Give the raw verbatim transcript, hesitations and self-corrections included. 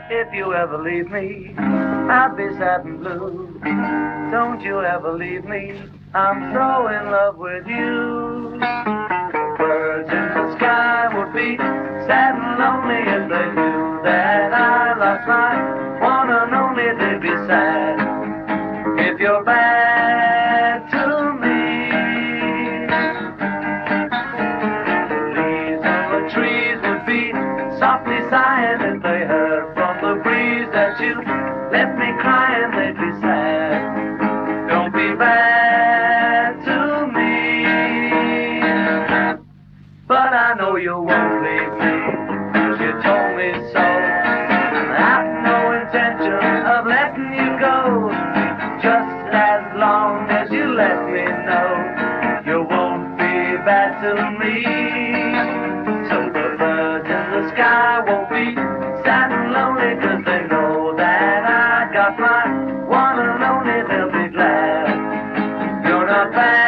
If you ever leave me, I'll be sad and blue. Don't you ever leave me, I'm so in love with you. Birds in the sky would be sad and lonely if they knew that I lost my one and only. They'd be sad if you're bad to me. Leaves on the trees would be softly sighing if they heard from the breeze that you left me crying. They'd be sad. Don't be bad to me. But I know you won't leave me, 'cause you told me so. I've no intention of letting you go, just as long as you let me know you won't be bad to me. So the birds in the sky won't be sad and lonely, 'cause they know that I got my one and only. They'll be glad you're not bad.